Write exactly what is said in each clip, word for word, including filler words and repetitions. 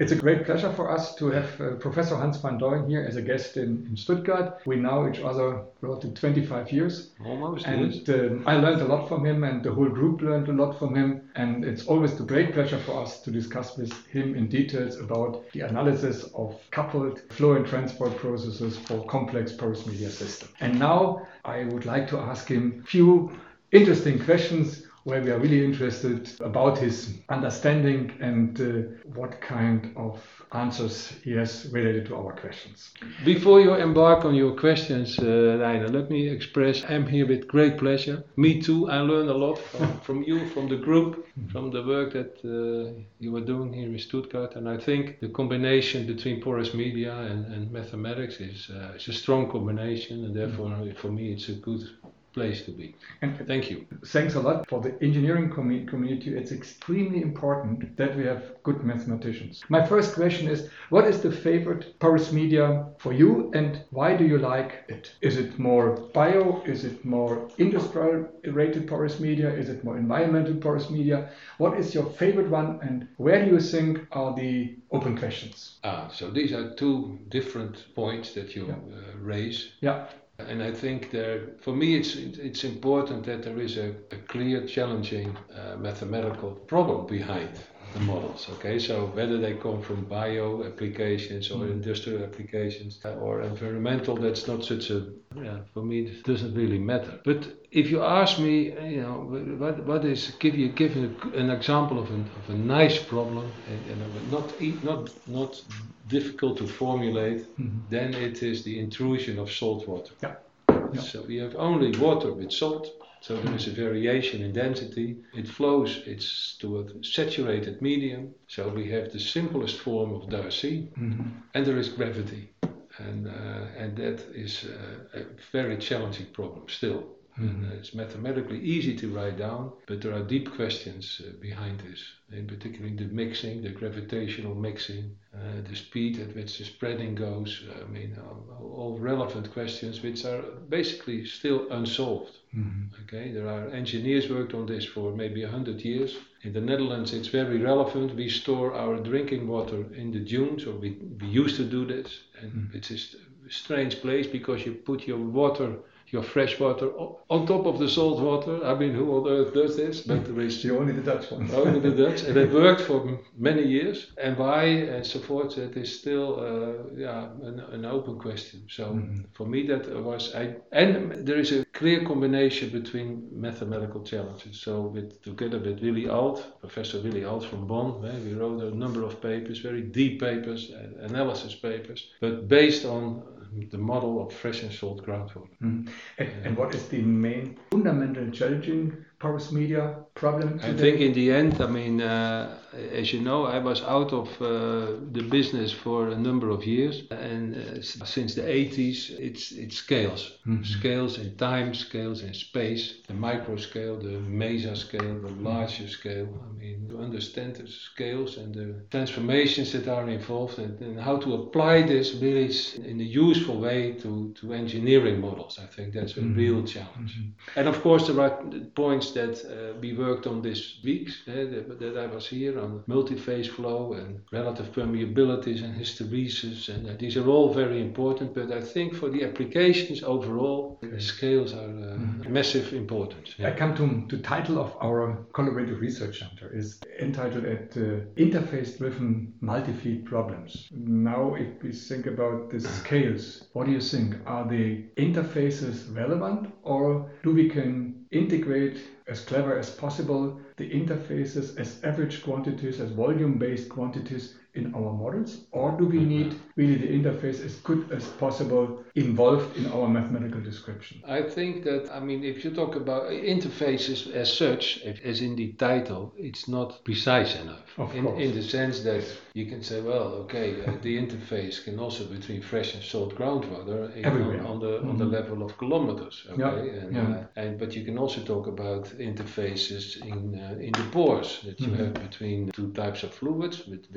It's a great pleasure for us to have uh, Professor Hans van Dooyen here as a guest in, in Stuttgart. We know each other close to twenty-five years. Almost, and yes. um, I learned a lot from him, and the whole group learned a lot from him. And it's always a great pleasure for us to discuss with him in details about the analysis of coupled flow and transport processes for complex porous media systems. And now I would like to ask him a few interesting questions where we are really interested about his understanding and uh, what kind of answers he has related to our questions. Before you embark on your questions, uh, Reiner, let me express I'm here with great pleasure. Me too, I learned a lot from, from you, from the group, from the work that uh, you were doing here in Stuttgart. And I think the combination between porous media and, and mathematics is, uh, is a strong combination, and therefore for me it's a good place to be. And thank you. Thanks a lot. For the engineering com- community, it's extremely important that we have good mathematicians. My first question is, what is the favorite porous media for you, and why do you like it? Is it more bio? Is it more industrial rated porous media? Is it more environmental porous media? What is your favorite one, and where do you think are the open questions? Ah, so these are two different points that you yeah. uh, raise. Yeah. And I think there, for me, it's it's important that there is a, a clear, challenging uh, mathematical problem behind the models. Okay, so whether they come from bio applications or mm. industrial applications uh, or environmental, that's not such a. Yeah, for me, it doesn't really matter. But if you ask me, you know, what what is give you give you an example of, an, of a nice problem and, and not not not difficult to formulate, mm-hmm. then it is the intrusion of salt water. Yeah. Yeah. So we have only water with salt, so there is a variation in density. It flows, it's to a saturated medium, so we have the simplest form of Darcy, mm-hmm. and there is gravity. And, uh, and that is uh, a very challenging problem still. Mm-hmm. And uh, it's mathematically easy to write down, but there are deep questions uh, behind this, in particular the mixing, the gravitational mixing, uh, the speed at which the spreading goes. I mean, all, all relevant questions which are basically still unsolved. Mm-hmm. Okay, there are engineers worked on this for maybe a hundred years. In the Netherlands, it's very relevant. We store our drinking water in the dunes, or we, we used to do this, and mm-hmm. it's a strange place because you put your water. Your fresh water on top of the salt water. I mean, who on earth does this? But there is only the Dutch one. Only the Dutch, and it worked for many years. And why and so forth, it is still, uh, yeah, an, an open question. So mm-hmm. for me, that was I. And there is a clear combination between mathematical challenges. So with together with Willy Alt, Professor Willy Alt from Bonn, eh, we wrote a number of papers, very deep papers, uh, analysis papers, but based on the model of fresh and salt groundwater. Mm. And, and what is the main fundamental challenging porous media problem today? I think in the end, I mean, uh, as you know, I was out of uh, the business for a number of years, and uh, since the eighties, it's it scales, mm-hmm. scales in time, scales in space, the micro scale, the meso scale, the larger scale. I mean, to understand the scales and the transformations that are involved, and, and how to apply this really in a useful way to, to engineering models. I think that's a mm-hmm. real challenge. Mm-hmm. And of course, there are points that uh, we worked on this week, uh, that, that I was here on multi-phase flow and relative permeabilities and hysteresis, and uh, these are all very important, but I think for the applications overall, okay. scales are uh, mm-hmm. massive importance. Yeah. I come to the title of our collaborative research center is entitled at uh, Interface-Driven Multi-Fleet Problems. Now, if we think about the scales, what do you think? Are the interfaces relevant, or do we can integrate as clever as possible the interfaces as average quantities, as volume-based quantities in our models, or do we need really the interface as good as possible involved in our mathematical description? I think that, I mean, if you talk about interfaces as such, as in the title, it's not precise enough. Of in, course. in the sense that you can say, well, okay, uh, the interface can also between fresh and salt groundwater in, on, on the mm-hmm. on the level of kilometers. Okay, yeah. and, Yeah. Uh, and but you can also talk about interfaces in uh, in the pores that you mm-hmm. have between two types of fluids with, with different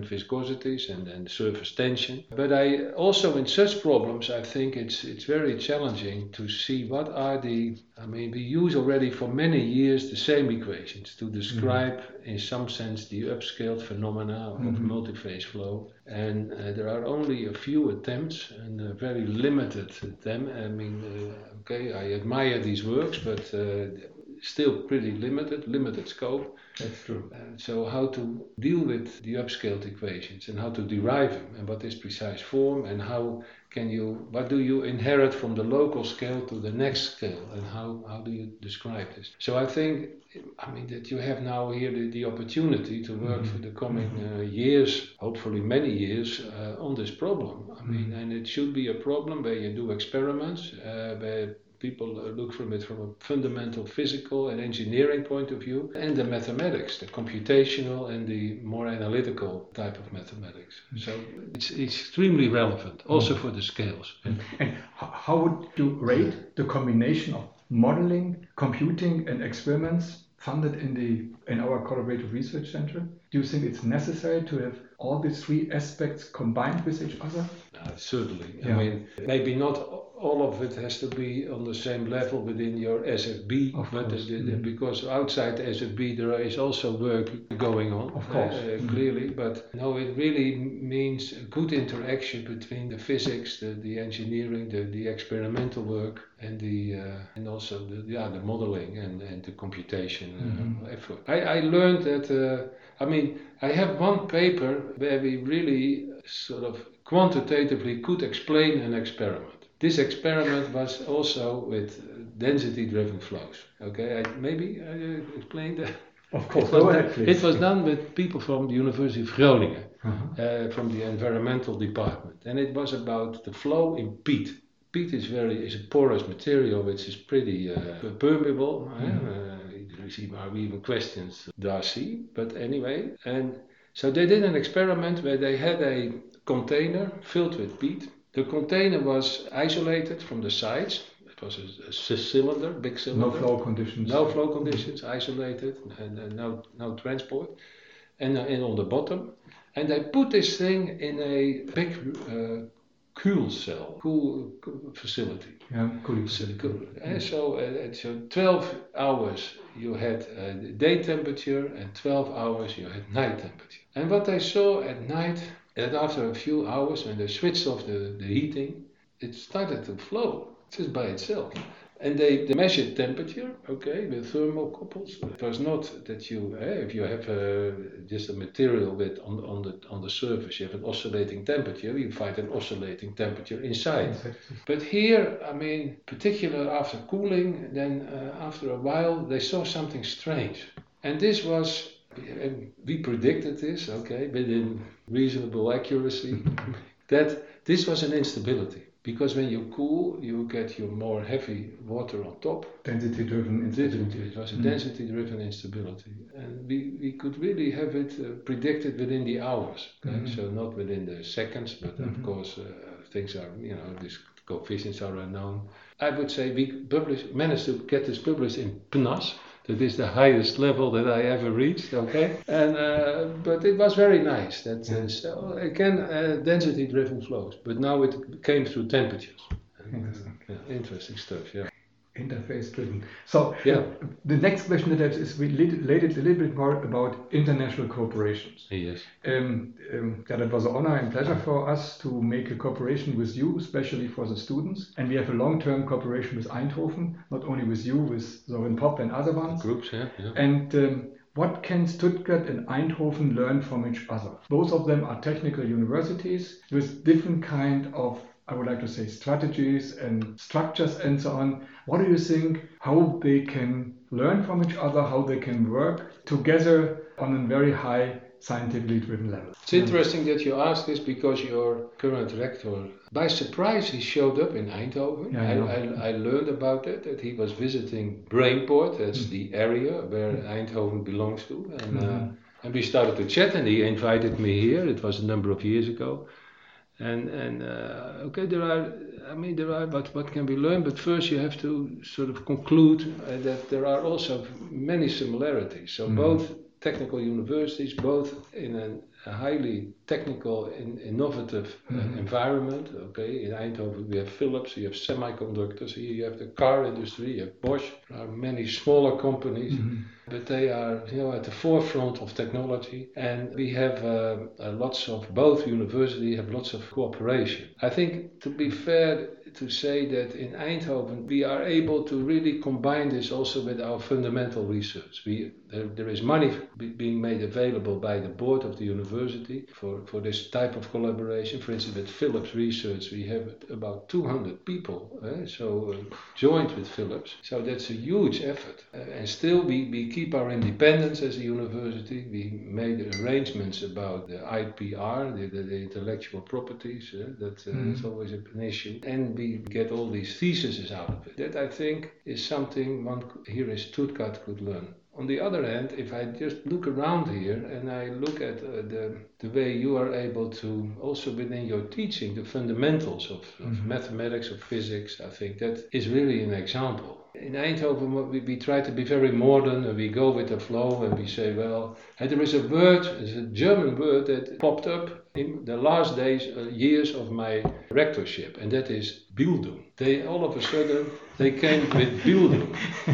viscosities and, and surface tension. But I also in such problems, I think it's it's very challenging to see what are the, I mean, we use already for many years the same equations to describe mm-hmm. in some sense the upscaled phenomena of mm-hmm. multi-phase flow. And uh, there are only a few attempts and a very limited attempt. I mean, uh, okay, I admire these works, but uh, still pretty limited, limited scope. That's true. Uh, so how to deal with the upscaled equations and how to derive them and what is precise form and how can you, what do you inherit from the local scale to the next scale and how, how do you describe this? So I think, I mean, that you have now here the, the opportunity to work mm-hmm. for the coming uh, years, hopefully many years, uh, on this problem. I mean, mm-hmm. and it should be a problem where you do experiments, uh, where people look from it from a fundamental physical and engineering point of view, and the mathematics, the computational and the more analytical type of mathematics. So it's, it's extremely relevant, also for the scales. And how would you rate the combination of modeling, computing, and experiments funded in the in our collaborative research center? Do you think it's necessary to have all these three aspects combined with each other? Uh, certainly. Yeah. I mean, maybe not all of it has to be on the same level within your S F B, of but course. The, the, Mm-hmm. because outside the S F B there is also work going on, of course. Uh, mm-hmm. clearly. But no, it really means a good interaction between the physics, the, the engineering, the, the experimental work, and the uh, and also the yeah the modeling and, and the computation uh, mm-hmm. effort. I, I learned that. Uh, I mean, I have one paper where we really sort of quantitatively could explain an experiment. This experiment was also with density-driven flows. Okay, I, maybe I uh, explained that. Of course, it was, go ahead, please. It was done with people from the University of Groningen, uh-huh. uh, from the environmental department, and it was about the flow in peat. Peat is very is a porous material which is pretty uh, permeable. Mm-hmm. Uh, you receive even questions, Darcy, but anyway, and so they did an experiment where they had a container filled with peat. The container was isolated from the sides. It was a, a cylinder, big cylinder. No flow conditions. No flow conditions, isolated, and, and no no transport. And, uh, and on the bottom, and they put this thing in a big uh, cool cell, cool, cool facility. Yeah, cooling so, facility. Cool. And so, uh, so twelve hours you had uh, day temperature, and twelve hours you had night temperature. And what they saw at night, that after a few hours, when they switched off the, the heating, it started to flow just by itself. And they, they measured temperature, okay, with thermocouples. It was not that you, eh, if you have uh, just a material with on, on the on the surface, you have an oscillating temperature, you find an oscillating temperature inside. Exactly. But here, I mean, particularly after cooling, then uh, after a while, they saw something strange. And this was, and we predicted this, okay, within reasonable accuracy, that this was an instability. Because when you cool, you get your more heavy water on top. Density-driven instability. It was a mm. density-driven instability. And we, we could really have it uh, predicted within the hours. Okay? Mm-hmm. So not within the seconds, but mm-hmm. of course uh, things are, you know, these coefficients are unknown. I would say we published, managed to get this published in P N A S. That is the highest level that I ever reached, okay? And uh, but it was very nice. That uh, so again, uh, density-driven flows, but now it came through temperatures. Interesting. Uh, yeah, interesting stuff, yeah. Interface-driven. So yeah. the next question that I have is related, related a little bit more about international cooperations. Yes. Um, um, yeah, that was an honor and pleasure for us to make a cooperation with you, especially for the students. And we have a long-term cooperation with Eindhoven, not only with you, with Soren Popp and other ones. The groups, yeah. yeah. And um, what can Stuttgart and Eindhoven learn from each other? Both of them are technical universities with different kind of, I would like to say, strategies and structures and so on. What do you think, how they can learn from each other, how they can work together on a very high scientifically driven level? It's interesting that you ask this because your current rector, by surprise, he showed up in Eindhoven. Yeah, I, I, I, I learned about it, that he was visiting Brainport, that's mm. the area where mm. Eindhoven belongs to. And, mm-hmm. uh, and we started to chat and he invited me here, it was a number of years ago. And and uh, okay, there are, I mean, there are, but what can be learned? But first you have to sort of conclude uh, that there are also many similarities. So mm. both technical universities, both in an a highly technical and innovative uh, mm-hmm. environment. Okay, in Eindhoven we have Philips, you have semiconductors, here you have the car industry, you have Bosch. There are many smaller companies, mm-hmm. but they are, you know, at the forefront of technology. And we have uh, uh, lots of, both universities have lots of cooperation. I think, to be fair, to say that in Eindhoven we are able to really combine this also with our fundamental research. We, there, there is money be, being made available by the board of the university for, for this type of collaboration. For instance, with Philips Research we have about two hundred people eh, so uh, joined with Philips. So that's a huge effort. Uh, and still we, we keep our independence as a university. We made arrangements about the I P R, the, the, the intellectual properties. Uh, that uh, mm. is always an issue. And we get all these theses out of it. That, I think, is something one here in Stuttgart could learn. On the other hand, if I just look around here and I look at uh, the, the way you are able to, also within your teaching, the fundamentals of, of mm-hmm. mathematics, of physics, I think that is really an example. In Eindhoven, we, we try to be very modern and we go with the flow and we say, well, and there is a word, there's a German word that popped up in the last days, uh, years of my rectorship, and that is Bildung. They all of a sudden, they came with Bildung.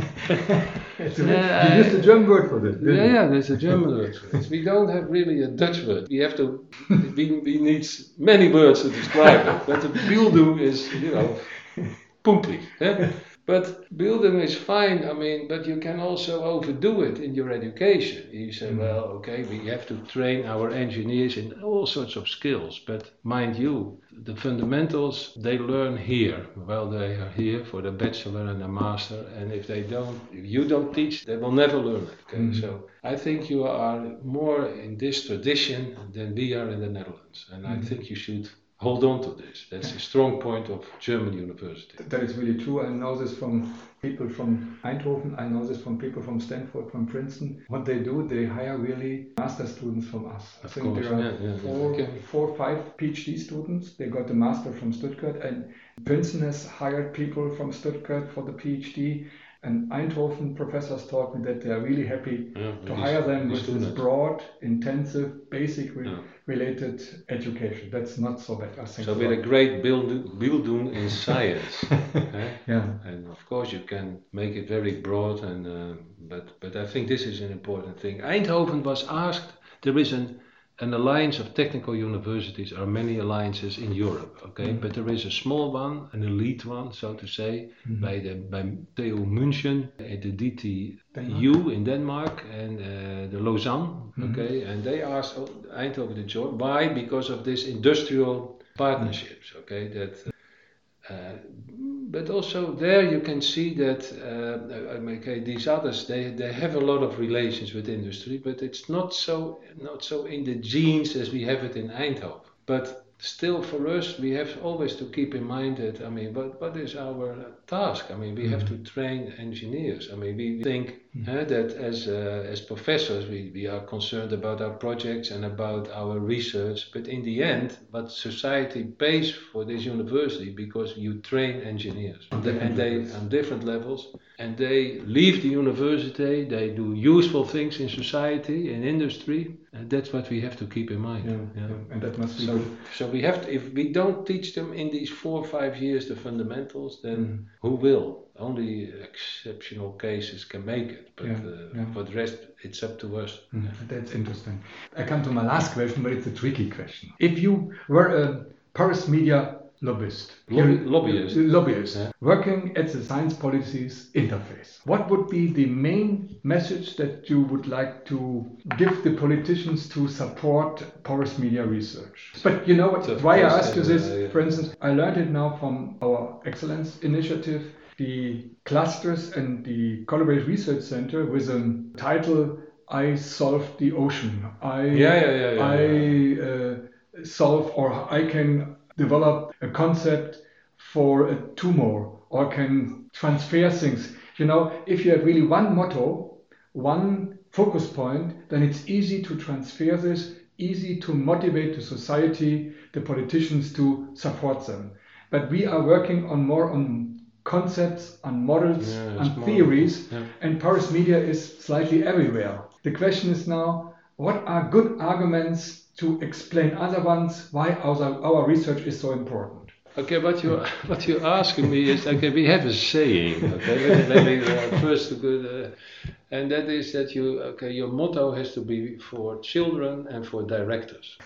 It's a, uh, you used a German word for this, didn't yeah, you? yeah, there's a German word for it. We don't have really a Dutch word. We have to, we, we need many words to describe it, but the Bildung is, you know, pumpy. Eh? But Bildung is fine, I mean, but you can also overdo it in your education. You say, mm. well, okay, we have to train our engineers in all sorts of skills, but mind you, the fundamentals they learn here. Well, they are here for the bachelor and the master, and if they don't, if you don't teach, they will never learn it. Okay, mm. so I think you are more in this tradition than we are in the Netherlands, and mm. I think you should hold on to this. That's a strong point of German university. That is really true. I know this from people from Eindhoven. I know this from people from Stanford, from Princeton. What they do, they hire really master students from us. I of think course. there are yeah, yeah, four, yeah. four, five PhD students. They got the master from Stuttgart, and Princeton has hired people from Stuttgart for the PhD. And Eindhoven professors told me that they are really happy yeah, to hire them with this broad, intensive, basic re- yeah. related education. That's not so bad, I think. So with a great Bildung in science. Okay? Yeah. And of course you can make it very broad, and uh, but but I think this is an important thing. Eindhoven was asked, there is an An alliance of technical universities. Are many alliances in Europe, okay? Mm-hmm. But there is a small one, an elite one, so to say, mm-hmm. by the by T U München, at the D T U in Denmark, and uh, the Lausanne, mm-hmm. okay? And they asked Eindhoven to join. Why? Because of this industrial partnerships, okay? That. Uh, but also there you can see that uh, okay, these others they, they have a lot of relations with industry, but it's not so not so in the genes as we have it in Eindhoven. But still, for us, we have always to keep in mind that, I mean, what, what is our task? I mean, we mm-hmm. have to train engineers. I mean, we think mm-hmm. uh, that as uh, as professors, we, we are concerned about our projects and about our research. But in the end, what society pays for this university, because you train engineers. On and, and they levels. on different levels. And they leave the university, they do useful things in society, in industry, and that's what we have to keep in mind. Yeah, yeah. yeah. And that must be so, good. So we have to, if we don't teach them in these four or five years the fundamentals, then mm. who will? Only exceptional cases can make it, but yeah, uh, yeah. for the rest, it's up to us. Mm. That's interesting. I come to my last question, but it's a tricky question. If you were a Paris Media lobbyist, Lobby, lobbyist, lobbyist yeah. working at the Science Policies Interface, what would be the main message that you would like to give the politicians to support Paris Media research? But you know what, so why I ask you this, uh, yeah. for instance, I learned it now from our Excellence Initiative, the clusters and the Collaborative Research Center with a title, I Solved the Ocean. I, yeah, yeah, yeah, yeah, I yeah. Uh, solve, or I can develop a concept for a tumor, or can transfer things. You know, if you have really one motto, one focus point, then it's easy to transfer this, easy to motivate the society, the politicians to support them. But we are working on more on concepts, on models, yeah, on theories, yeah. and Paris Media is slightly everywhere. The question is now, what are good arguments to explain other ones why our, our research is so important. Okay, what you what you're asking me is, okay, we have a saying, okay, maybe uh, first a good, uh, and that is that you, okay, your motto has to be for children and for directors,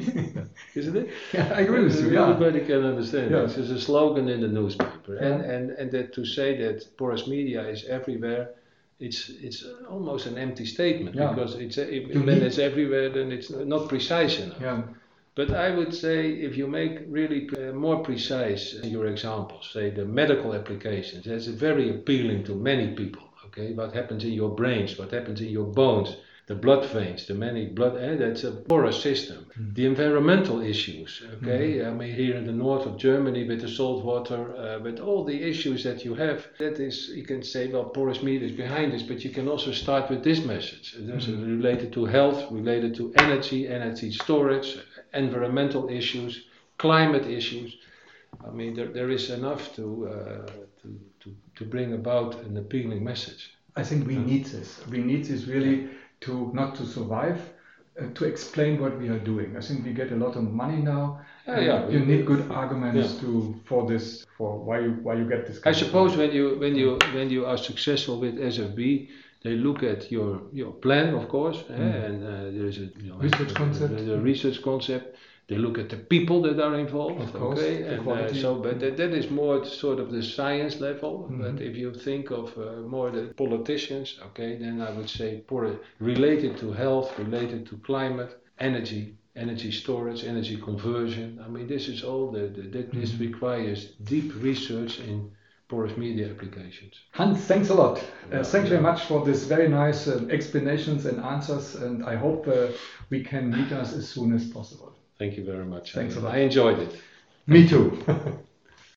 isn't it? Yeah, I agree with you. Yeah. Everybody can understand. Yeah. This is a slogan in the newspaper, Yeah. and and and that to say that porous media is everywhere. It's it's almost an empty statement, Yeah. because it's if, You when need- it's everywhere, then it's not precise enough. Yeah. But I would say if you make really uh, more precise your examples, say the medical applications, that's very appealing to many people. Okay, what happens in your brains, what happens in your bones, the blood veins, the many blood, eh, that's a porous system. Mm. The environmental issues, okay, Mm. I mean here in the north of Germany with the salt water, uh, with all the issues that you have, that is, you can say, well, porous media is behind this, but you can also start with this message. There's Mm. related to health, related to energy, energy storage, environmental issues, climate issues. I mean, there, there is enough to, uh, to, to, to bring about an appealing message. I think we Yeah. need this. We need this really to not to survive, uh, to explain what we are doing. I think we get a lot of money now. Yeah, and yeah. You need good arguments Yeah. to for this, for why you why you get this. I kind of suppose money. when you when you when you are successful with S F B, they look at your your plan, of course, eh, Mm. and uh, there is a you know, Research the, concept. The, the research concept. They look at the people that are involved, Of course, okay, the and uh, quality. so but that, that is more sort of the science level. Mhm. But if you think of uh, more the politicians, okay, then I would say por- related to health, related to climate, energy, energy storage, energy conversion. I mean, this is all the, the that this Mhm. requires deep research in porous media applications. Hans, thanks a lot. Uh, Yeah, thanks yeah. very much for this very nice uh, explanations and answers, and I hope uh, we can meet us as soon as possible. Thank you very much. Thanks I, a lot. I enjoyed it. Me too.